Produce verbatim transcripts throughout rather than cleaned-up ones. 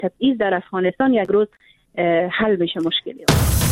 تبعیض در افغانستان یک روز حل بشه مشکلی.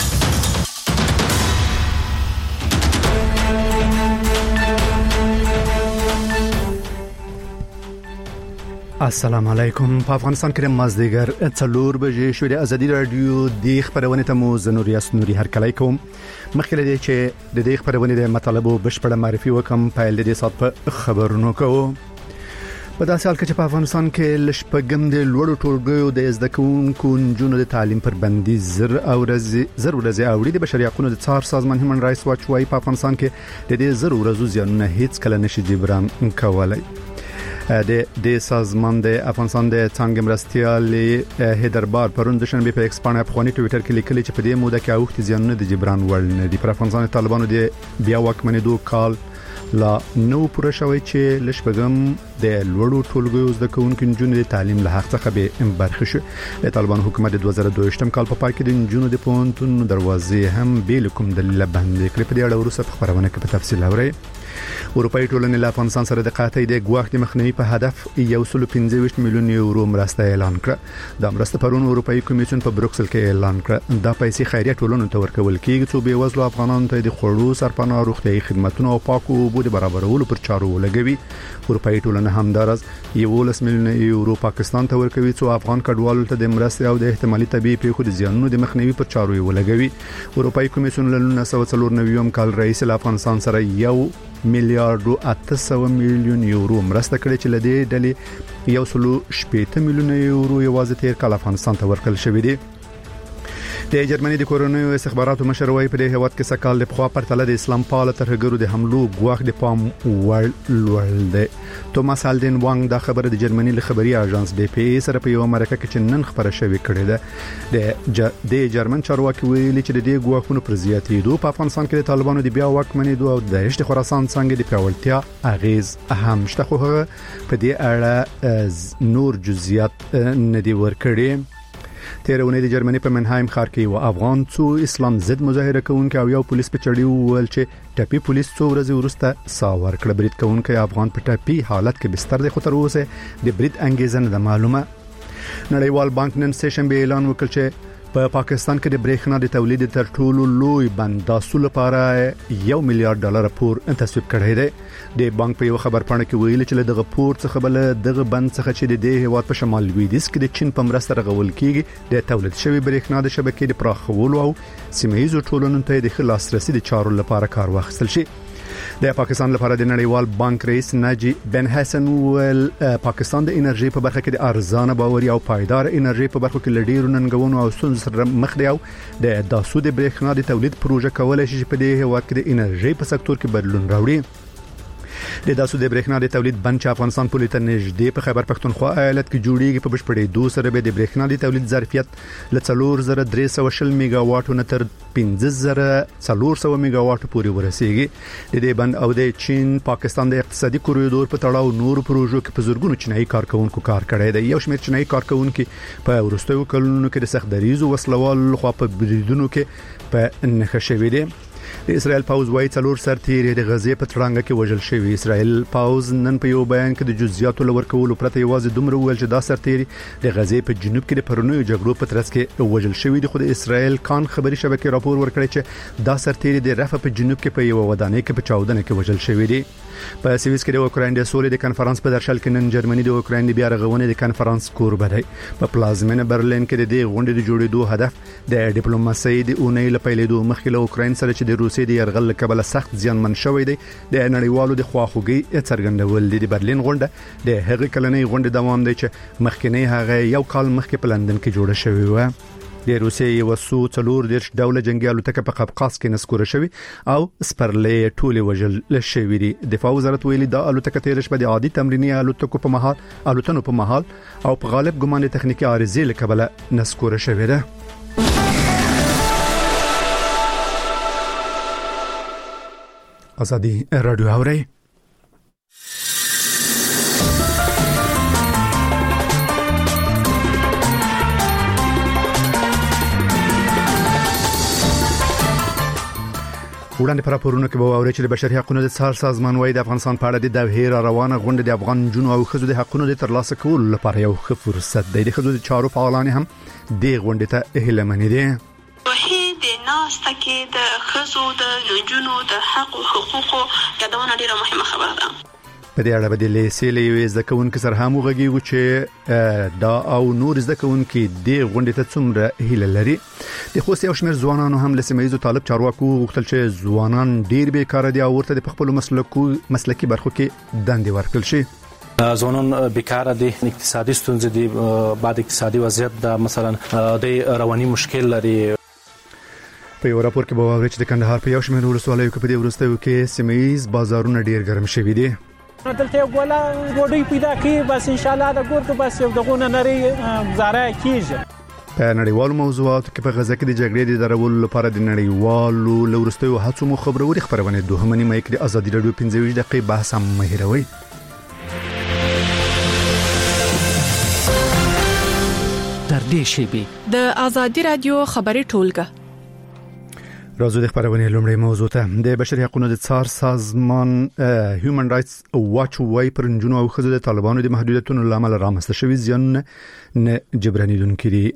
السلام علیکم. په افغانستان کې مازدیګر څلور بجې شوې. د ازادي رادیو د خبرونه ته مو زنوري اسنوري هر کله کوم. مخکې لري چې د دې خبرونه د مطالبه بشپړه معرفي وکم په دې سات په خبرونو کوو. په داسې حال کې چې په افغانستان کې لشپګم د لوړو ټولګیو د زده کوونکو نجونو د تعلیم پر بندي زر او ورځې زر ورځې اوړي د بشري حقوقو د څار سازمان هیومن رائټس واچ وايي په افغانستان کې د دې زر ورځو زیانونه هیڅ کله نشي جبران کولای. د د سازمان د افغانستان د څنګه مرستيال هیدربار پرون د شنبه په ایکس باندې په خونی ټوئیټر کې لیکلي چې په دې موده کې اوخت زیانونه د جبران وړ نه دي. پر افغانستان طالبانو د بیا واکمنۍ دوه کال لا نو پوره شوی چې لشپګم د لوړو ټولګیو زده کوونکو نجونو د تعلیم له حق څخه به برخه شو. د طالبان حکومت د دوه زره دوه کال په پای کې د نجونو د پونتون دروازې هم بیل کوم دلیل باندې کړې. په دې اړه ورسره په خبرونه کې په تفصیل اوري. اروپאי ټولنې له افغانستان سره د قاطع د ګواښ د مخنیوي په هدف یو سل او پنځه ویشت میلیون یورو مرسته اعلان کړه. د مرسته پرون اروپאי کمیسیون په بروکسل کې اعلان کړ. دا پیسې خیریه ټولنو ته ورکول کیږي چې به وزلو افغانانو ته د خوړو سرپناه روغتيایي خدماتو او پاکو اوبو د برابرولو پر چارو لګوي. اروپאי ټولنه همدارز یولس میلیون یورو پاکستان ته ورکوي چې افغان کډوالو ته د مرستې او د احتمالي طبي پیښو د زیانونو د مخنیوي پر چارو ولګوي. اروپאי کمیسیون له نولس سوه څلور نوي کال رئیس له افغانستان سره یو میلیارډ او اته سوه میلیون یورو مرسته کړې چې لدې ډلې یو سل شپږ میلیون یورو یوازې تیر کال افغانستان ته ورکړل شوې دي. د جرمني د کورونو استخباراتو مشر وايي په دې هواد کې سکهال د خوا پرتله د اسلام پاله ترهګرو د حملو ګواښ د پام وړ لوړ دی. توماس هالدن وانګ دا خبره د جرمني له خبري اژانس ډي پی ای سره په یو مرکه کې چې نن خبره شوې کړې ده. د جرمن چارواکي ویلي چې د دې ګواښونو پر زیاتېدو په افغانستان کې د طالبانو د بیا واکمنۍ او د هشت خراسان څنګه د پیاوړتیا اغیز اهم شته. خو په دې اړه نور جزئیات نه دی ورکړي. تیرونه د جرمني په منهایم ښار کې یو افغان څو اسلام ضد مظاهره کوونکي او یو پولیس په چړې وویل چې ټاپي پولیس څو ورځې وروسته ساور کړ. برید کوونکي افغان په ټاپي حالت کې بستر دی خو تر اوسه د برید انګیزه نه معلومه. نړیوال بانک نن سه شنبه اعلان وکړ چې په پا پاکستان کې د برېښنا د تولید تر ټولو لوی بند د اصول لپاره یو میلیارډ ډالر پور تصویب کړی دی. د بانک په یو خبر پاڼه کې ویلي چې دغه پور څخه بل دغه بند څخه چې د دې هیواد په شمال لویدیځ کې د چین په مرسته رغول کیږي د تولید شوی برېښنا د شبکې د پراخولو او سیمه‌ییزو ټولنو ته د خلاص رسید چارو لپاره کار واخیستل شي. د پاکستان لپاره د نړیوال بانک رئیس ناجی بن حسن ول پاکستان د انرژي په برخه کې د ارزانه باوري او پایدار انرژي په برخه کې لډیرو ننګونو او ستونزو سره مخ دی او د داسو د برېښنا د تولید پروژه کولای شي په دې هیواد کې د انرژي په سکتور کې بدلون راوړي. د داسو د برېښنا د تولید بند چې افغانستان پولې ته نږدې په خیبر پښتونخوا ایالت کې جوړیږي په بشپړې دوه سره به د برېښنا د تولید ظرفیت ل څلور زره درې سوه شل میگا واټو نه تر پنځه زره څلور سوه میگا واټو پورې ورسیږي. د دې بند او د چین پاکستان د اقتصادي کوریډور په تړاو نور پروژو کې په زورګونو چینایي کارکونکو کار کړی دی. یو شمېر چینایي کارکونکو په ورستیو کلونو کې د سخت دریزو وسلوال خو په بریدونو کې په نخښه شوی دی. د اسرائیل پاوز وايي څلور سرتیري د غزې په تړانګه کې وژل شوی. اسرائیل پاوز نن په یو بیان کې د جزئیاتو لور کولو پرته یوازې دومره ویل چې دا سرتیري د غزې په جنوب کې د پرونیو جګړو په ترڅ کې وژل شوی دي. خو د اسرائیل کان خبري شبکې راپور ورکړی چې دا سرتیري د رفح په جنوب کې په یو ودانۍ کې په چاودنه کې وژل شوی دي. په سویس کې د اوکراین د سولې د کنفرانس په درشل کې نن جرمني د اوکراین د بیا رغونې د کنفرانس کوربه دی. په پلازمینه برلین کې د دې غونډې د جوړېدو هدف د ډیپلوماسۍ د اونۍ لپاره مخکې له اوکراین سره چې د روسیې د یرغل کبل سخت زیانمن شوی دی د نړیوالو د خواخوږي څرګندول دي. د برلین غونډه د هغې کلنۍ غونډې دوام دی چې مخکینی هغه یو کال مخکې په لندن کې جوړه شوې و. د روسیې یو سو څلور دیرش ډوله جنگي الوتکه په قفقاز کې نسکوره شوی او سپرلې ټولې وژل شوی دي. دفاع وزارت ویلي دا الوتکه تیر شپه د عادي تمرینی الوتکو په مهال الوتنو په مهال او په غالب ګمان د تخنیکی عارضې له کبله نسکوره شوی ده. ازادي رادیو اوري. وړاندې پر راپورونو کې به اوري چې د بشري حقوقو د څار سازمان وايي د افغانستان په اړه د دوه را روانه غونډه د افغان جنو او خزو د حقوقو د ترلاسه کولو لپاره یو ښه فرصت دی. د خزو د چارو فعالان هم د غونډې ته هیله مني دي. د ناسته کې د خزو د جنو د حق او حقوقو یادونه ډیره مهمه خبره ده. په دې اړه به د لیسې زده کوونکو سره هم وغږیږو چې دا او نور زده کوونکو د غونډې ته څومره هیله لري. د خوست یو شمېر ځوانانو هم له سیمه ییزو طالب چارواکو غوښتل چې ځوانان ډیر بیکاره دي او ورته د خپل مسلکو مسلکي برخو کې دندې ورکړل شي. ځوانان بیکاره دي، اقتصادي ستونزې دي، بعد اقتصادي وضعیت د مثلا د رواني مشکل لري. په یو راپور کې به واوري چې د کندهار په یو شمېر ولسوالیو کې په دې وروستیو کې سیمه ییز بازارونه ډیر ګرم شوي دي. دلته ګولا وډي پیدا کی بس ان شاء الله د ګورته بس یو دغه نری گزاره کیږي. په نړیوالو موضوعاتو کې په غزا کې د جګړې د درولو لپاره د نړیوالو لورستیو هڅو مخبروري خبرونه دوه منی مې کې د ازادي رادیو پنځه ویشت دقیقې بحث هم مهیروي. تر دې شی به د ازادي رادیو خبري ټولګه راځو د خبرونه لومړی موضوع ته. د بشري حقوقو د څار سازمان هیومن رائټس واچ وايي پر جنو او خزو د طالبانو د محدودیتونو لامل رامنځته شوی زیان نه جبرانیدونکي دي.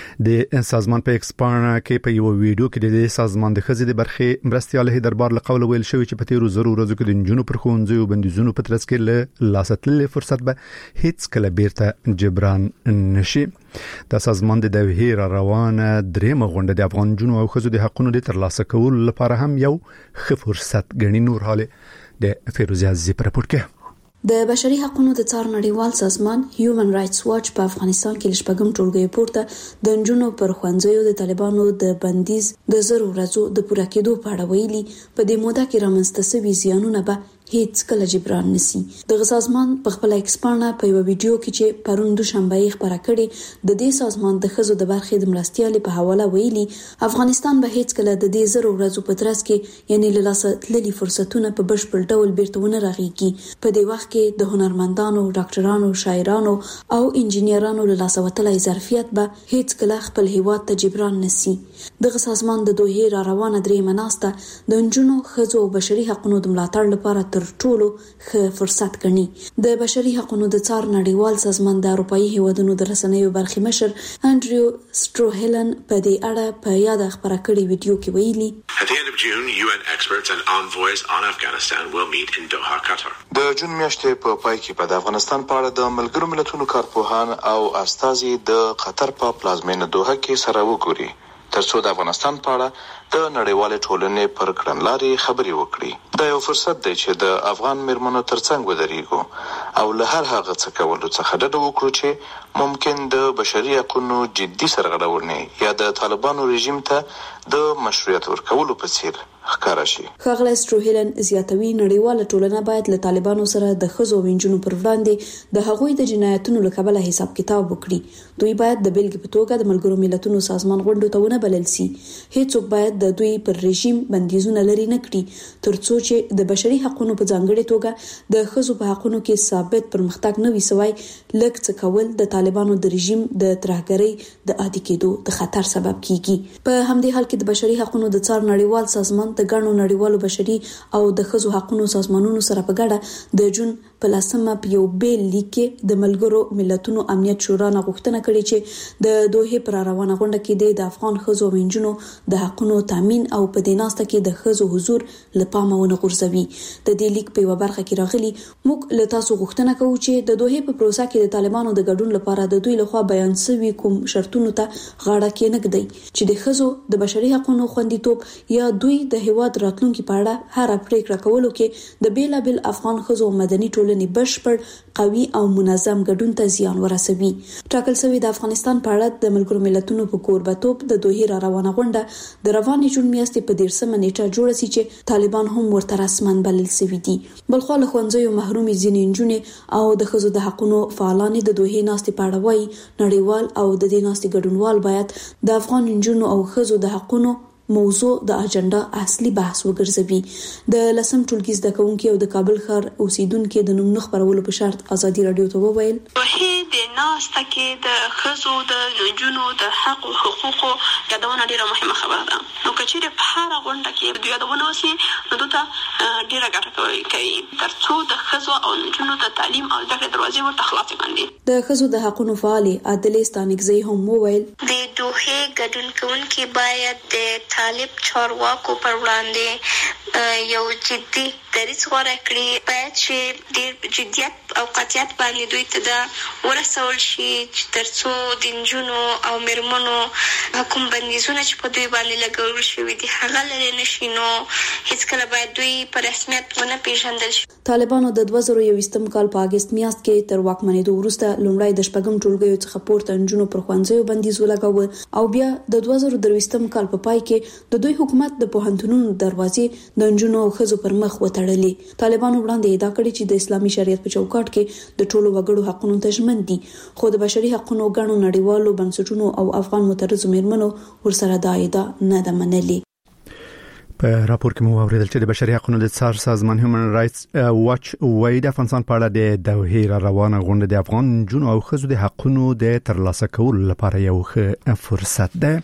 د سازمان په ایکسپارنا کې په یو ویډیو کې د سازمان د خزې د برخې مرستيال دربار له قوله ویل شوی چې په تیرو زرو ورځو کې د جنو پر خوندزي او بندیزونو په ترڅ کې له لاستلې فرصت به هیڅ کله بیرته جبران نشي. د سازمان د دوه را روانه درېمه غونډه د افغان جنو او خزو د حقوقو د ترلاسه کولو لپاره هم یو ښه فرصت ګڼي. نور حاله د فیروزه عزیز په راپور کې د بشري حقوقو د څار نړیوال سازمان هیومن رائټس واچ په افغانستان کې لشپږم ټولګي پورته د جنونو پر خوندزیو د طالبانو د بندیز د زرو ورځو د پوره کېدو په اړه ویلي په دې موده کې رامنځته شوي زیانونه به هیڅ کله جبران نشي. د سازمان په خپل ایکسپارنا په یو ویډیو کې چې پرون دوشنبه یې خبره کړې د دې سازمان د خزو د برخې د مرستيال په حواله ویلي افغانستان به هیڅ کله د دې زرو ورځو په ترڅ کې یعنی له لاسه تللي فرصتونه په بشپړ ډول بیرته راغیږي. په دې وخت کې د هنرمندانو، ډاکټرانو، شاعرانو او انجینرانو له لاسه وتلای ظرفیت به هیڅ کله خپل هیواد ته جبران نشي. د سازمان د دوه را روانه درې مناسته د جنونو خزو او بشري حقوقو د ملاتړ لپاره تر ټولو ښه فرصت ګڼي. د بشري حقوقو د څار نړیوال سازمان د اروپאי هیوادونو د رسنیو برخې مشر انډریو سټروهلن په دې اړه په یاد خبره کړې ویډیو کې ویلي At the end of June, U N experts and envoys on Afghanistan will meet in Doha, Qatar. د جون میاشتې په پای کې په افغانستان په اړه د ملګرو ملتونو کارپوهان او استازي د قطر په پلازمینه دوحه کې سره وګوري ترڅو د افغانستان په اړه د نړیوالې ټولنې پر کړنلارې خبرې وکړي. دا یو فرصت دی چې د افغان مېرمنو ترڅنګ ودرېږو او له هر هغه څه کولو څخه ډډه وکړو چې ممکن د بشري حقوقو جدي سرغړونې یا د طالبانو رژیم ته د مشروعیت ورکولو په څیر ښکارا شي. ښاغلی سټروهلن زیاتوي نړیواله ټولنه باید له طالبانو سره د خزو وینجونو پر وړاندې د هغوی د جنایتونو له کبله حساب کتاب وکړي. دوی باید د بیلګې په توګه د ملګرو ملتونو سازمان غونډو ته ونه بلل شي. هیڅوک باید د دوی پر رژیم بندیزونه لري نه کړي ترڅو چې د بشري حقوقو په ځانګړي توګه د خزو په حقوقو کې ثابت پرمختګ نه وي سوی لږ څه کول د طالبانو د رژیم د ترهګرۍ د عادي کېدو د خطر سبب کیږي. په همدې حال کې د بشري حقوقو د څار نړیوال سازمان د ګڼو نړیوالو بشري او د خزو حقوقو سازمانونو سره په ګډه د جون په لسمه په یو بیل لیک کې د ملګرو ملتونو امنیت شورا نه غوښتنه کړې چې د دوه پر روانه غونډه کې د افغان خزو وینجونو د حقوقو تامین او په دې ناسته کې د خزو حضور لپاره ونه غورځوي. د دې لیک په یو برخه کې راغلي موږ له تاسو غوښتنه کوو چې د دوه په پروسه کې د طالبانو د ګډون لپاره د دوی لخوا بیان شوی کوم شرطونو ته غاړه کېنږدي چې د خزو د بشري حقوقو خوندیتوب یا دوی د هیواد راتلونکي په اړه هر پریکړه کولو کې د بیلابل افغان خزو مدني ټولنې بشپړ قوي او منظم ګډون ته زیان ورسوي. ټاکل شوی د افغانستان په اړه د ملګرو ملتونو په کوربتوب د دوه را روانه غونډه د روانې جون میاشتې په دیرشمه نیټه جوړه شي چې طالبان هم ورته رسمن بلل شوی دي. بلخو له ښوونځیو محرومي ځینې نجونې او د خزو د حقوقو فعالان د دوه ناستې په اړه وایي نړیوال او د دې ناستې ګډونوال باید د افغان نجونو او خزو د حقوقو موضوع د اجنډا اصلي بحث وګرځوي. د لسم ټولګي زده کوونکي او د کابل ښار اوسیدونکو د نوم خبرولو په شرط ازادي رادیو ته وویل د ناسته کې د خزو د نجونو د حق او حقوقو یادونه ډیره مهمه خبره ده. نو کچېره په هر غونډه کې د یادونه وسی نو دته ډیره ګټه کوي ترڅو د خزو او نجونو د تعلیم او د دروازې ورته خلاصې باندې. د خزو د حقونو فعال عادل ستانګزی هم وویل د دوه ګډون کوونکي باید د طالب چارواکو پر وړاندې یو جدي دریځ غوړه کړي، باید چې ډیر جديت او قاطعیت باندې دوی ته د ورسول شي چې ترڅو د نجونو او مرمنو حکومت بندیزونه چې په دوی باندې لګول شوی دي هغه لري نشي، نو هیڅ کله باید دوی په رسمیت ونه پیژندل شي. طالبانو د دوه زره یوویشتم کال په اگست میاشت کې تر واکمنېدو وروسته لومړی د شپږم ټولګیو څخه پورته نجونو پر ښوونځیو بندیز ولګاوه او بیا د دوه زره درویشتم کال په پای کې د دوی حکومت د پوهنتونونو دروازې د نجونو او ښځو پر مخ وتړلې. طالبانو وړاندې ادعا کړې چې د اسلامي شریعت په چوکاټ کې د ټولو وګړو حقوقو ته ژمن دي، خو د بشري حقوقو غاڼو نړیوالو بنسټونو او افغان مترجم میرمنو ورسره دا ادعا نه ده منلې. په راپور کې مو اوریدل چې د بشري حقوقو د څار سازمان هیومن رائټس واچ وايي د افغانستان په اړه د دوحې روانه غونډه د افغان جنونو او ښځو د حقوقو د ترلاسه کولو لپاره یو ښه فرصت ده.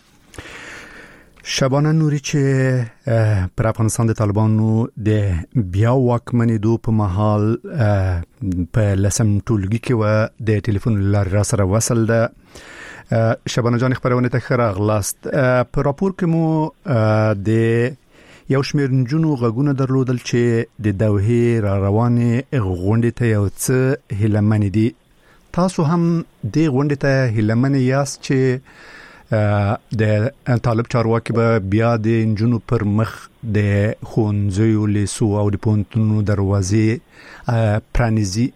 شبانه نوري چې پر افغانستان د طالبانو د بیا واکمنېدو په مهال په لسم ټولګي کې و د ټلیفون لارې را سره وصل ده. شبانه جان خبرونه ته ښه راغلاست. په راپور کې مو د یو شمېر نجونو غږونه درلودل چې د دوحې را روانې غونډې ته یو څه هیلهمن دي. تاسو هم د غونډې ته هیلهمن یاست چې د طالب چارواکي به بیا د نجونو پر مخ د ښوونځیو لیسو او د پوهنتونونو دروازې پرانیزي؟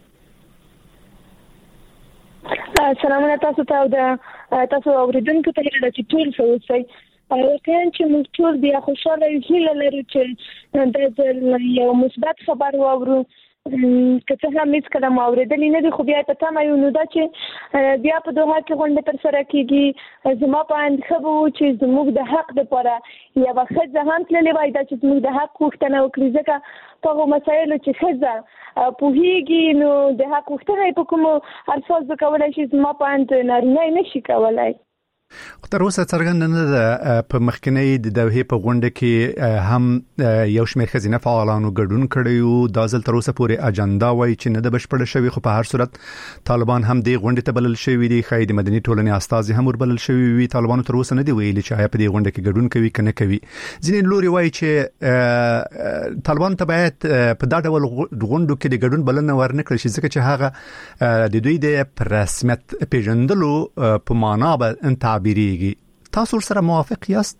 سلامونه تاسو ته او د تاسو اوریدونکو ته چې ټول سوسي واقعا چې موږ ټول بیا خوشاله هیله لرو چې د یو مثبت خبر واورو، که څه هم هیڅ کله اوریدلې نه دي، خو بیا په تمه یو نو دا چې بیا په دوحه کې غونډه تر سره کیږي. زما په اندخبو چې زموږ د حق لپاره یا وخت هم تللی وای دا چې زموږ د حق غوښتنه وکړي، ځکه په مسایلو چې ښځه پوهیږي نو د حق غوښتنه په کوم الفاظ کولای شي زما په اند نارینه نشي کولای. تر اوسه څرګنده نه ده په مخکنی د دوحې په غونډه کې هم یو شمېر ښځینه فعالانو ګډون کړی و. دا ځل تر اوسه پورې اجنډا وایي چې نه ده بشپړه شوې، خو په هر صورت طالبان هم د غونډې ته بلل شوي دي. ښایي د مدني ټولنې استازي هم وربلل شوي وي. طالبانو تر اوسه نه دی ویلي چې آیا په دې غونډه کې ګډون کوي که نه کوي. ځینې لوري وایي چې طالبان ته باید په دا ډول غونډو کې د ګډون بلنه ورنکړل شي، ځکه چې هغه د دوی د رسمیت پیژندلو په معنا به تعبیریږي. تاسو سره موافق یاست؟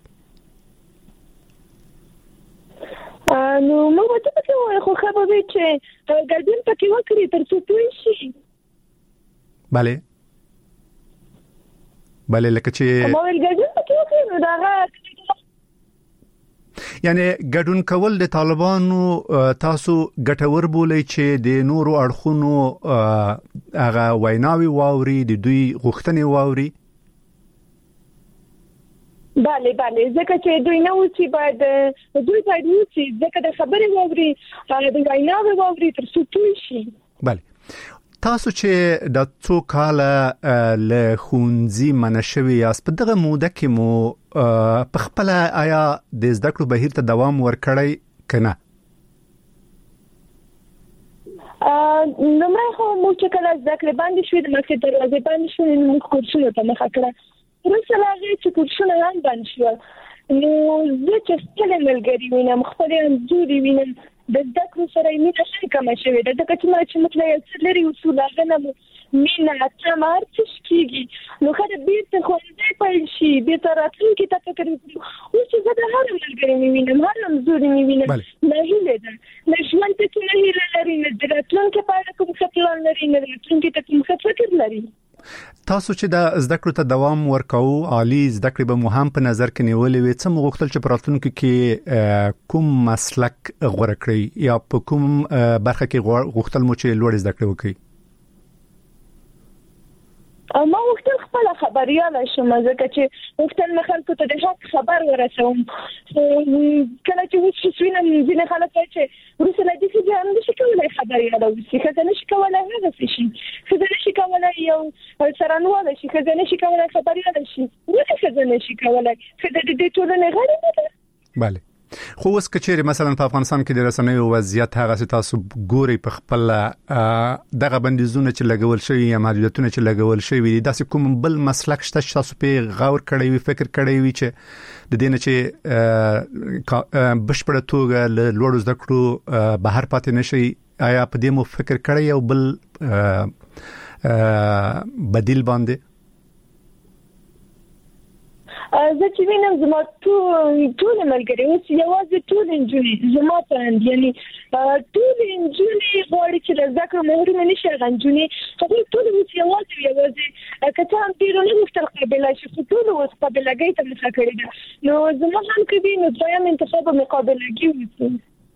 نو موږ ته په خو خبرې چې ګډون پکې وکړي تر څو پوه شي. bale bale لکه چې مو ګډون پکې وکړي نو دا یعنی ګډون کول د طالبانو تاسو ګټور بولئ چې د نورو اړخونو هغه ویناوي واوري، د دوی غوښتنې واوري؟ bale bale ځکه چې دوی نه وڅي باید دوی باید وڅي ځکه د خبرې واوري د ویناوي واوري تر څو پوه شي. bale تاسو چې د څو کاله له ښوونځي منع شوي یاست، په دغه موده کې مو په خپل آیا د زده کړو بهیر ته دوام ورکړی که نه؟ لومړی خو موږ چې کله زده کړې باندې شوې د مکتب دروازې باندې شوې نو موږ کورسونو ته مخه کړه. وروسته له هغې چې کورسونه هم بند شول نو زه چې خپلې ملګري وینم، خپلې انځورې وینم، د زده کړو سره یې مینه ښه کمه شوې ده، ځکه چې ما چې موږ له یو څه لرې اوسو له هغه نه مو مینه تمه هر څه کېږي نو ښه ده بېرته ښوونځی پیل شي، بېرته راتلونکي ته فکر وکړو. اوس چې زه د هر ملګري مې وینم، هر انځورې مې وینم، ناهیلې ده، نه ژوند ته کې نه هیله لري، نه د راتلونکي په اړه کوم ښه پلان لري، نه راتلونکي ته کوم ښه فکر لري. تاسو چې د زده کړو ته دوام ورکاو، عالی زده کړې به مو هم په نظر کې نیولې وي، څه مو غوښتل چې په راتلونکي کې کوم مسلک غوره کړئ یا په کوم برخه کې غوښتل مو چې لوړ زده کړې وکړئ؟ ما وختل خپل خبرياله شم ځکه چې وختل نه خلکو ته د حق خبر ورسوم کله چې وڅ شوینم ځینې خلک چې ورسره د دې ځان نشي کولای خبرياله وسی خزه نشي کولای هغه شي خزه نشي کولای یو سرانواله شي خزه نشي کولای خبرياله شي ولې خزه نشي کولای خزه د دې ټولنې غړي نه ده. bale خو اوس کچېره مثلا په افغانستان کې د رسنیو وضعیت هغه چې تاسو ګوري په خپل دغه بندیزونه چې لګول شوی یا محدودیتونه چې لګول شوی دي داسې کوم بل مسلک شته چې تاسو په غور کړی وي فکر کړی وي چې د دې نه چې بشپړه توګه له لوړ زده کړو بهر پاتې نشي آیا په دې مو فکر کړی یو بل بدیل باندې؟ زه چې وینم زما ټول ټول ملګری اوس یوازې ټول انجونې زما پاند یعنی ټول انجونې غواړي چې د ذکر مهرونه نشي غنجونې خو ټول اوس یوازې یوازې کته هم پیرو نه مختل قابل شي ټول اوس قابلګي ته مخه کړی ده نو زما هم کې نو دویم انتخاب مقابلګي وسی.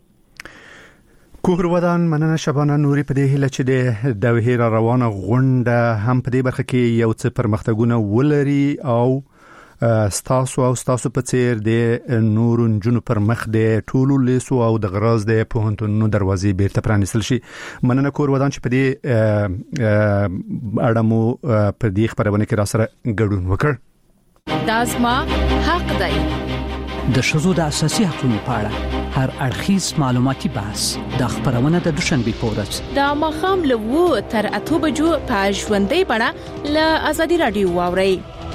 کوهر ودان مننه شبانه نوري په دې هله چې د دوه روانه غونډه هم په دې برخه کې یو څه پرمختګونه ولري او ستاسو او ستاسو په څیر د نور جنو پر مخ د ټولو لیسو او د غراز د پوهنتونو دروازې بیرته پرانیستل شي. مننه کور ودان چې په دې اړمو په دې خبرونه کې را سره ګډون وکړ. دازما حق دی د شذو د اساسي حقوقو په اړه هر اړخیز معلوماتي بحث د خبرونه د دوشنبه پورز د مخام له وو تر اته بجو په ژوندۍ بڼه له ازادي رادیو واوري.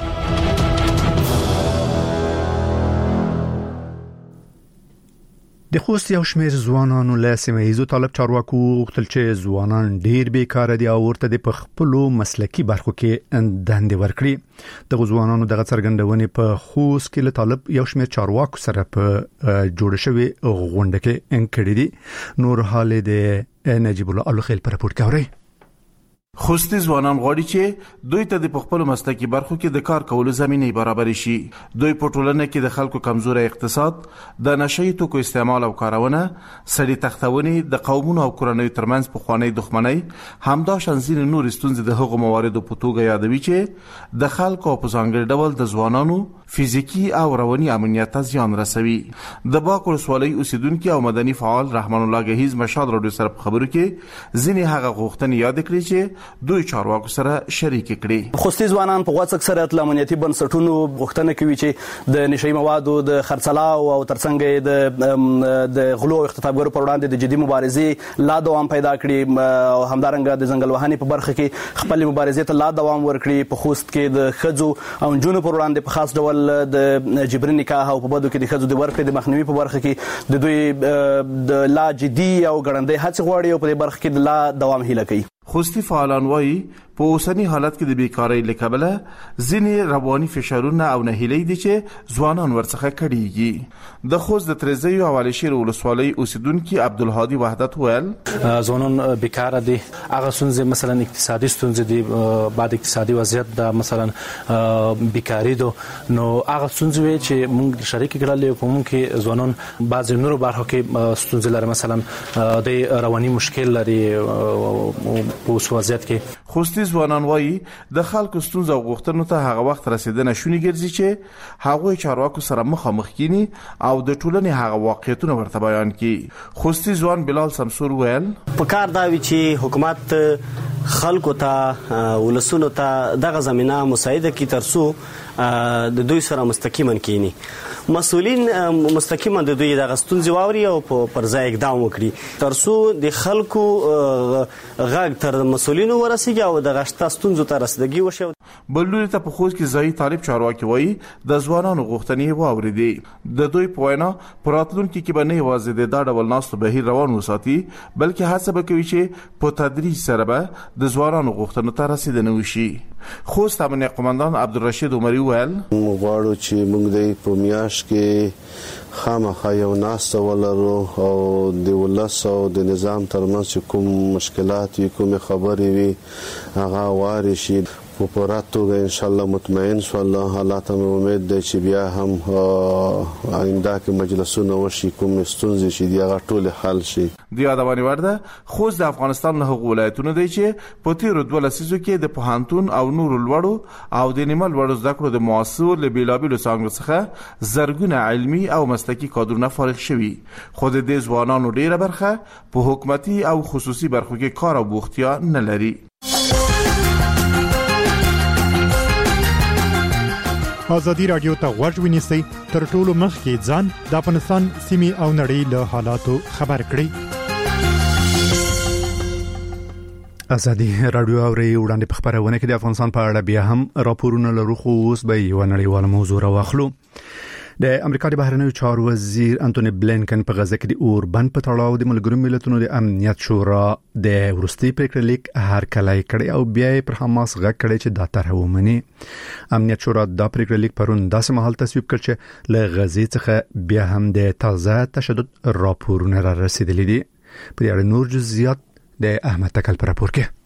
د خوست یو شمېر ځوانانو له سیمه‌ایزو طالب چارواکو غوښتل چې ځوانان ډیر بیکار دي او ورته د خپلو مسلکی برخو کې دندې ورکړي. د ځوانانو دغه څرګندونې په خوست کې له طالب یو شمېر چارواکو سره په جوړ شوی غونډه کې انکړې دي. نور حال د نجیب الله الخیل پر راپور کوي. خوستي ځوانان غواړي چې دوی ته د خپل مسلکی برخو کې د کار کولو زمينه برابر شي. دوی په ټولنه کې د خلکو کمزوري اقتصاد، د نشئی توکو استعمال او کارونه، سړي تختونې، د قومونو او کورنۍ ترمنځ په خوانی دښمنۍ، همدا شانزین نور ستونزې د هغو مواردو په توګه یادوي چې د خلکو په ځانګړي ډول د ځوانانو فزیکی او رواني امنیت ته زیان رسوي. د باکور سوالي اوسیدونکو او مدني فعال رحمان الله گهیز مشاد راډیو سره په خبرو کې ځینې هغه غوښتنې یاد کړې چې دوی چارواکو سره شریک کړي. خوستي ځوانان په غوڅ اکثریت د امنیتي بنسټونو غوښتنه کوي چې د نشئی موادو د خرڅلاو او ترڅنګ د د غلو او اختطافګرو پر وړاندې د جدي مبارزې لا دوام پیدا کړي او همدارنګه د ځنګل وهنې په برخه کې خپل مبارزې ته لا دوام ورکړي. په خوست کې د خځو او جنونو پر وړاندې په خاص ډول د جبري نکاح او په بدو کې د خځو د ورکړې د مخنیوي په برخه کې د دوی د لا جدي او ګړندې هڅې غواړي او په دې برخه کې د لا دوام هیله کوي. خوستي فعالان وایي په اوسنی حالت کې د بیکاری لکبله ځینې رواني فشارونه او نهیلي دي چې ځوانان ورڅخه کړيږي. د خوست د ترزی او علشیر ولسوالۍ اوسیدونکو عبدالهادي وحدت ویل ځوانان بیکاره دي. هغه ستونزې مثلا اقتصادي ستونزې دي، بعد اقتصادي وضعیت د مثلا بیکاری دو نو هغه ستونزې چې موږ شریک کړل په موږ کې ځوانان بعض نورو برخو کې ستونزې لري، مثلا د رواني مشکل لري په وضعیت کې. خوستي ځوانان وایي د خلکو ستونزې او غوښتنو ته هغه وخت رسیدنه شونې ګرځي چې هغه چارواکو سره مخامخ کینی او د ټولنې هغه واقعیتونه ورته بیان کړي. خوستي ځوان بلال سمسور ویل په کار دا وی چې حکومت خلکو ته ولسونو ته دغه زمينه مساعده کی ترسو د دوی سره مستقیما کینی. مسؤلین مستقیما د دوی د غستونځ واوري او پر ځای اقدام وکړي ترسو د خلکو غږ تر مسؤلینو ورسیږي او د غشت ستونزو ته رسیدګي وشي. بلوري ته په خوست کې ځای طالب چارواکي وایي د ځوانانو غوښتنې واوري دي. د دوی په وینا پراتلونکو کې به نه یوازې د دا ډول ناستو بهیر روان وساتي بلکې هڅه وکړي چې په تدریج سره به د ځوانانو غوښتنو ته رسیدنه وشي. خوست امنیت قومندان عبدالرشید عمری ویل غواړو چې موږ د پومیاش کې خامخا یو ناسته ولرو او د ولس او د نظام ترمنځ کوم مشکلات وي کوم خبرې وي هغه واري شي. په پوره توګه ان شاء الله مطمئن شو. الله تعالی ته امید ده چې بیا هم آینده کې مجلسونه وشي، کوم ستونزې چې دی هغه ټول حل شي. د یادونې وړ ده خوست د افغانستان له هغو ولایتونو دی چې په تیرو دوه لسیزو کې د پوهنتون او نورو لوړو او د نیمه لوړو زده کړو د مؤسسو له بېلابېلو څانګو څخه زرګونه علمي او مسلکي کادرونه فارغ شوي، خو د دې ځوانانو ډېره برخه په حکومتي او خصوصي برخو کې کار او بوختیا نه لري. ازادي رادیو ته غوږ ونیسئ، تر ټولو مخکې ځان د افغانستان سیمې او نړۍ له حالاتو خبر کړئ. ازادي رادیو اوري وړاندې په خبرونه کې د افغانستان په اړه بیا هم راپورونه لرو، خو اوس به یو نړیواله موضوع راوخلو. د امریکا د بهرنیو چارو وزیر انټونی بلینکن په غزه کې د اوربند په تړاو د ملګرو ملتونو د امنیت شورا د ورستي پریکړه لیک هرکلی کړی او بیا پر حماس غږ کړی چې دا طرح ومني. امنیت شورا د پریکړه لیک پرون داسې مهال تصویب کړ چې له غزې څخه بیا هم د تازه تشدد راپورونه را رسیدلي دي. په دې اړه نور جزئیات د احمد تکل پر راپور کې.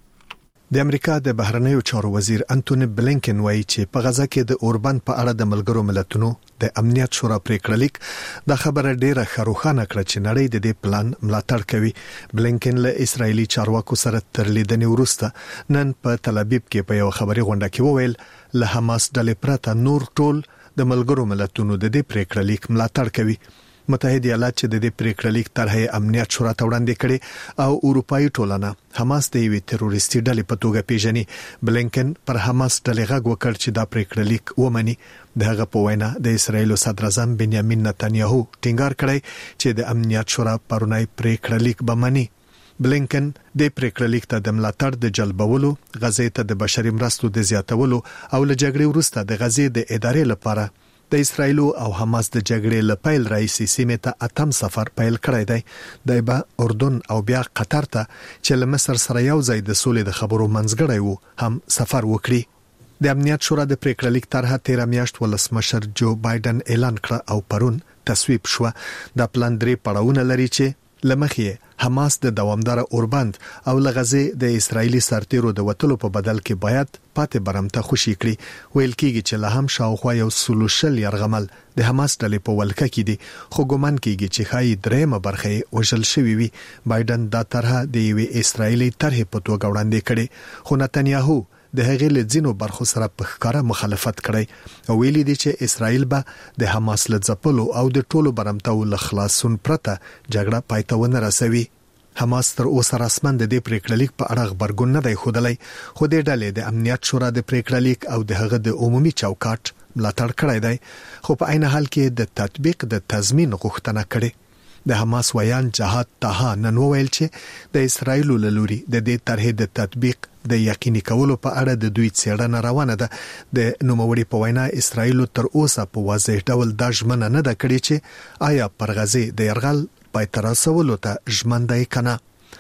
د امریکا د بهرنیو چارو وزیر انټونی بلینکن وایي چې په غزه کې د اوربند په اړه د ملګرو ملتونو د امنیت شورا پریکړه لیک د خبره ډیره خروخانه کړ چې نړۍ د دې پلان ملاتړ کوي. بلینکن له اسرایلی چارواکو سره تر لیدنې وروسته نن په تل ابیب کې په یو خبري غونډه کې وویل له حماس ډلې پرته نور ټول د ملګرو ملتونو د دې پریکړه لیک ملاتړ کوي. متحده ایالات چې د دې پریکړه لیک طرحه امنیت شورا ته وړاندې کړي او اروپאי ټولنه حماس د یوې تروریستي ډلې په توګه پیژني. بلینکن پر حماس ډلې غږ وکړ چې دا پریکړه لیک ومني. دغه په وینا د اسرایل صدر اعظم بنیامین نتنیاهو ټینګار کړی چې د امنیت شورا پرونی پریکړه لیک به مني. بلینکن د پریکړه لیک ته د ملاتړ د جلبولو، غزې ته د بشري مرستو د زیاتولو او له جګړې وروسته د غزې د ادارې لپاره د اسرایل او حماس د جګړې له پیل راځي سیمه ته اتم سفر پیل کړی دی. د به اردن او بیا قطر ته چې له مصر سره یو ځای د سولې د خبرو منځګړی وو هم سفر وکړي. د امنیت شورا د پریکړه لیک طرحه تیر میاشت ولسمشر جو بایدن اعلان کړ او پرون تصویب شو. د پلان درې پړاوونه لري چې لمخې حماس د دوامدار اوربند او لغزه د اسرایلی سرتیرو د وټلو په بدل کې باید پاتې برمته خوشي کړي. ویل کېږي چې له هم شاوخوا یو سلوشل يرغمل د حماس ډلې په ولکه کې دي، خو ګومان کېږي چې خای درېمه برخه وژل شوی وي. بایدن دا طرحه د یوې اسرایلی طرحه په توګه وړاندې کړي، خو نتنیاهو د هغې له ځینو برخو سره په ښکاره مخالفت کړی او ویلي دي چې اسرایل به د حماس له ځپلو او د ټولو برمتو له خلاصون پرته جګړه پای ته ونه رسوي. حماس تر اوسه رسمن د دې پریکړه لیک په اړه خبرګون نه دی ښودلی، خو د ډلې د امنیت شورا د پریکړه لیک او د هغه د عمومي چوکاټ ملاتړ کړی دی، خو په عین حال کې د تطبیق د تضمین غوښتنه کړې. د حماس ویان جهاد طه نن وویل چې د اسرایل له لوري د دې طرحې د تطبیق د یقیني کولو په اړه د دوی څېړنه روانه ده. د نوموړي په وینا اسرایل تر اوسه په واضح ډول دا ژمنه نه ده کړې چې آیا پر غزې د يرغل پای تر رسولو ته ژمنده کنه.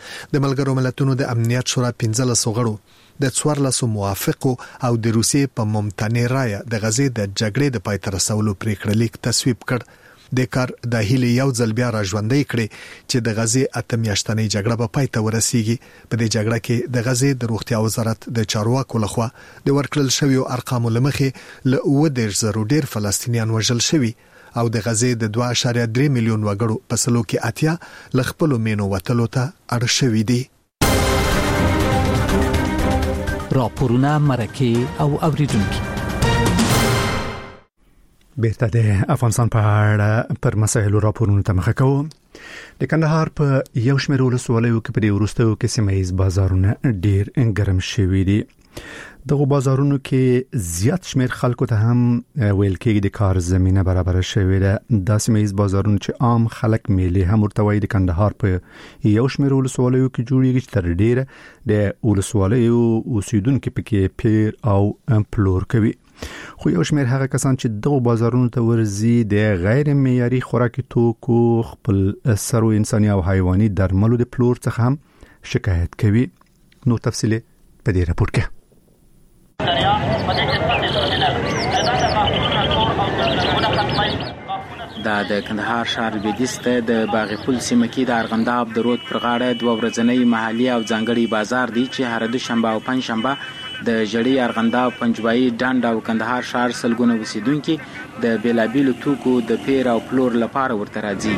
د ملګرو ملتونو د امنیت شورا پنځلس غړو د څوارلس موافقو او د روسیې په ممتنع رایه د غزې د جګړې د پای تر رسولو پریکړه لیک تصویب کړ. د کار د هیله یو ځل بیا راژوندۍ کړي چې د غزې اتم میاشتنۍ جګړه په پای ته ورسیږي. په دې جګړه کې د غزې د روغتیا وزارت د چارواکو لخوا د ورکړل شویو ارقامو لمخې له اووه دېرش زرو ډیر فلسطینیان وژل شوي او د غزې د دوه اعشاریه درې میلیون وګړو په سلو کې اتیا له خپلو مینو وتلو ته اړ شوي دي. راپورونه مرکه او اوریدونکو بیرته د افغانستان په اړه پر مسایلو راپورونه ته مخه کوو. د کندهار په یو شمېر ولسوالیو کې په وروستیو کې سیمه ییز بازارونه ډیر ګرم شوي دي. دغه بازارونو کې زیات شمېر خلکو ته هم ویل کېږي د کار زمينه برابر شوې ده. د سیمه ییز بازارونو چې عام خلک میلې هم ورته وایي د کندهار په یو شمېر ولسوالیو کې جوړیږي چې تر ډیره د ولسوالیو اوسیدونکو پکې پیر او پلور کوي. خو یو شمېر هغه کسان چې دغه بازارونو ته ورځي د غیر معیاري خوراکي توکو، خپل سرو انساني او حیواني درملو د پلور څخه هم شکایت کوي. نو تفصیل په دې راپور کې. دا د کندهار ښار لویدیځ ته د باغ پل سیمه کې د ارغنداب د رود پر غاړه دوه ورځنی محلي او ځانګړي بازار دی چې هر دوشنبه او پنځشنبه د جړی ارغنداب پنجوایي ډنډ او کندهار ښار سلګونه اوسیدونکو د بیلابیلو توکو د پیر او پلور لپاره ورته راځي.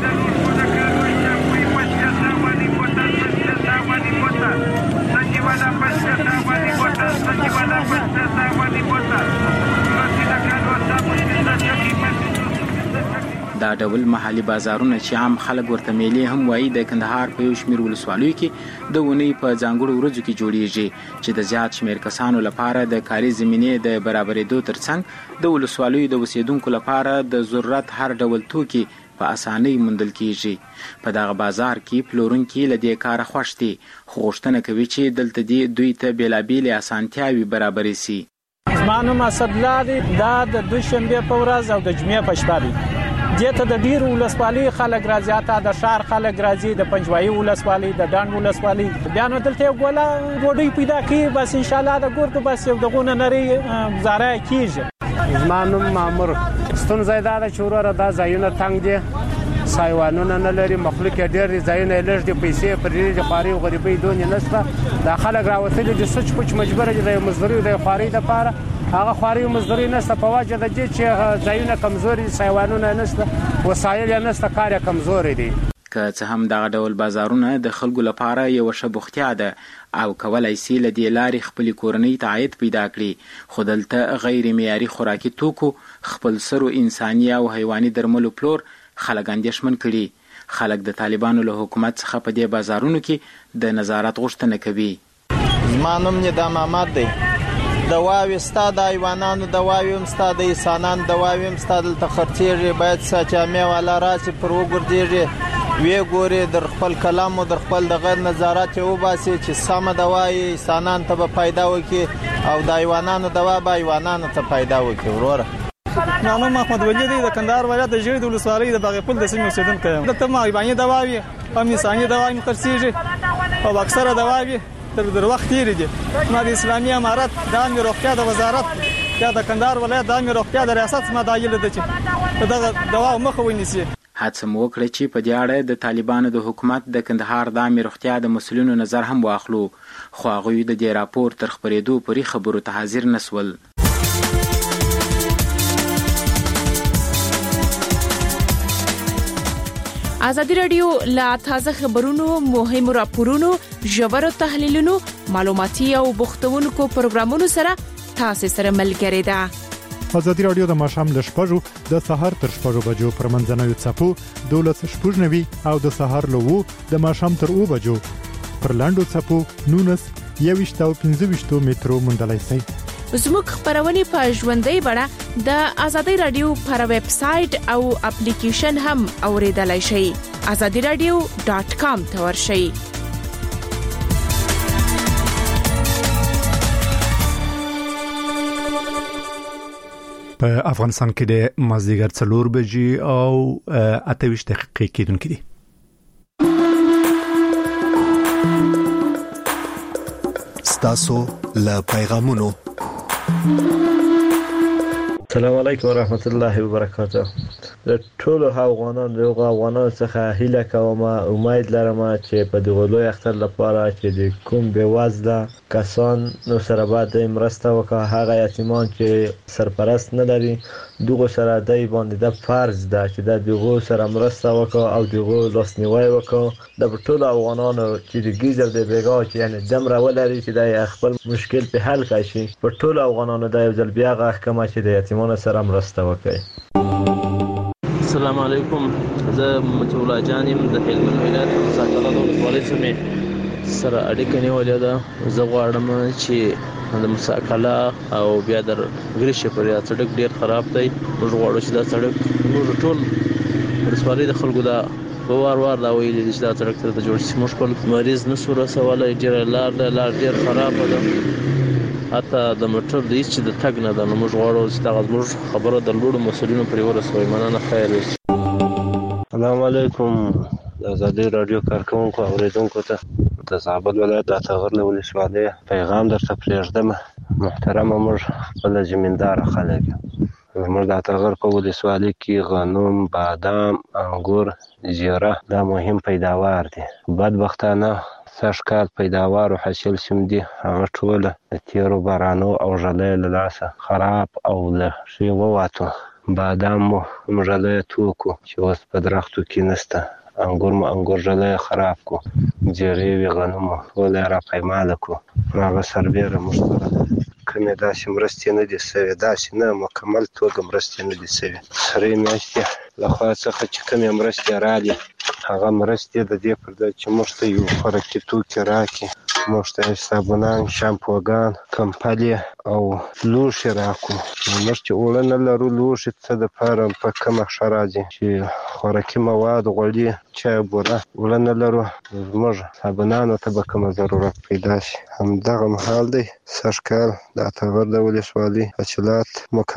دا ډول محلي بازارونه چې عام خلک ورته میلې هم وایي د کندهار په یو شمېر ولسوالیو کې د اونۍ په ځانګړو ورځو کې جوړیږي چې د زیات شمېر کسانو لپاره د کاري زمینې د برابرېدو ترڅنګ د ولسوالیو د اوسیدونکو لپاره د ضرورت هر ډول توکي په اسانۍ موندل کیږي. په دغه بازار کې پلورونکي له دې کاره خوښ دي، خو غوښتنه کوي چې دلته دې دوی ته بېلابېلې اسانتیاوې برابرې سي. زما نوم اسدالله دی. دا د دوشنبې په ورځ او د جمعې په شپه دی. دې ته د ډیرو ولسوالۍ خلک راځي، حتی د ښار خلک راځي، د پنجوایي ولسوالۍ، د ډنډ ولسوالۍ. بیا نو دلته یو ګوله ډوډۍ پیدا کړي، بس انشاءالله د ګردو بس یو دغونه نری گزاره کیږي. زما نوم مامور. ستونزه دا ده چې وروره دا ځایونه تنګ دي، سایوانونه نه لري، مخلوق یې ډېر دي، ځایونه یې لږ دي، پیسې پرې دي، خواري او غریبۍ دونې نشته. دا خلک راوتلي دي سوچ پوچ مجبوره دي د مزدوري د خوارۍ دپاره. هغه خواري او مزدوري نشته په وجه د دې چې ځایونه کمزوري دي، سایوانونه نشته، وسایل یې نشته، کار یې کمزوري دي. که څه هم دغه ډول بازارونه د خلکو لپاره یو ښه بوختیا ده او کولای شي له دې لارې خپلې کورنۍ ته عاید پیدا کړي، خو دلته غیر معیاري خوراکي توکو، خپل سرو انساني او حیواني درملو پلور خلک اندېښمن کړي. خلک د طالبانو له حکومت څخه په دې بازارونو کې د نظارت غوښتنه کوي. زما نوم ندام احمد دی. دواوې ستا د حیوانانو دواوې هم ستا د انسانانو دواوې هم ستا دلته خرڅېږي. باید څه جامع والا راسي پر وګرځېږي، وی ګوري، در خپل کلام او در خپل دغه نظارت یې وباسي چې سمه دوا یې انسانانو ته به پیدا وکړي او د حیوانانو دوا به حیوانانو ته پیدا وکړي. وروره نام محمد ولی دی، د کندهار ولایت د جړی د ولسوالۍ د باغپل د سیمې اوسیدونکی یم. دلته هم حیواني دواوې هم انساني دواوې خرڅېږي او اکثره دواوې تر در وخت تېرې دي. ما د اسلامي امارت د عامې روغتیا د وزارت یا د کندهار ولایت د عامې روغتیا د ریاست څخه دا هیله ده چې دغه دواو مخه ونیسي. هڅه مو وکړه چې په دې اړه د طالبانو د حکومت د کندهار د عامې روغتیا د مسؤلینو نظر هم واخلو، خو هغوی د دې راپور تر خپرېدو پورې خبرو ته حاضر نسول. ازادي راډیو لا تازه خبرونو، مهمو راپورونو، ژورو تحلیلونو، معلوماتي او بوختونکو پروګرامونو سره تاسو سره ملګری ده. ازادي راډیو د ماښام ل شپږو د سهار تر شپږو بجو پر منځنوي څپو دولس شپږنوي او د سهار له وو د ماښام تر اوو بجو پر لاندو څپو نونس یويشت او پنځه ویشت مترو موندلای شئ. زموږ خبرونه په ژوندۍ بڼه د ازادي راډیو پر ویب سټ او اپلیکیشن هم اوریدلای شئ. azadi radio dot com ته ورشئ. په افغانستان کې د مازدیګر څلور بجې او اته ویشت دقیقې کېدونکې دي. ستاسو له پیغامونو. السلام علیکم ورحمت الله وبرکاته. د ټولو افغانانو د افغانانو څخه هیله کوم، امید لرم چې په دغه لوی اختر لپاره چې د کوم بېوزله کسان نو سره باید مرسته وکړي، هغه یتیمان چې سرپرست نه لري دغه سره دای باندې د فرض ده چې د دغه سره مرسته وکړي او دغه لاسنیوي وکړي. د ټولو افغانانو چې د ګیزر د بیګا چې یعنی دم راولري چې د خپل مشکل په حل کړي، په ټولو افغانانو د یو ځل بیا غږ کوم چې د یتیمانو سره مرسته وکړي. السلام علیکم. زه متولا جانم د هلمند ولایت مساکله د ولسوالۍ سمې سره اړیکه نیولې ده. زه غواړم چې د مساکله او بیا د ګریشه پر یا سړک ډیر خراب دی. موږ غواړو چې دا سړک موږ ټول ولسوالۍ د خلکو دا وار وار دا ویلي چې دا سړک تر جوړ شي. موږ خپل مریض نسو رسولای، ډیر لار ده، لار ډیر خراب ده، حتی د موټر د هیڅ د تګ نه ده. نو موږ غواړو چې دا زموږ خبره د لوړو مسؤلینو پرې ورسوي. مننه، خیر وشي. السلام علیکم. د ازادي راډیو کارکونکو اوریدونکو ته د زابل ولایت د اتغر له ولسوالۍ پیغام درته پرېږدم. محترمه، موږ خپل زمیندار خلک زموږ د اتغر په ولسوالۍ کې غنم، بادام، انګور، زیره دا مهم پیداوار دي. بدبختانه سږ کال پیداوار او حاصل سیم دي هغه ټوله د تیرو بارانو او ژلۍ له لاسه خراب او له ښې وواتو. بادام مو ژلۍ توکو چې اوس په درختو کې نشته. انګور مو انګور ژلۍ خراب کو. زیرې وې غنمو ټول یې راپیماله کو. هغه سربیره موږ سره کومې داسې مرستې نه دي سوې، داسې نه مکمل توګه مرستې نه دي سوې. سرې میاشتې له خوا څخه چې کومې مرستې رالي هغه مرستې د دې پر ځای چې موږ ته یو خوراکي توکي راکړي، موږ ته صابونان، شامپوګان، کمپلې او لوښي راکړو. موږ چې اوړه نه لرو لوښي څه دپاره په کومه ښه راځي چې خوراکي مواد غوړي چای بوره اوړه نه لرو، زموږ صابونانو ته به کومه ضرورت پیدا شي. همدغه مهال دی سږ کال د اتغر د ولسوالۍ حاصلات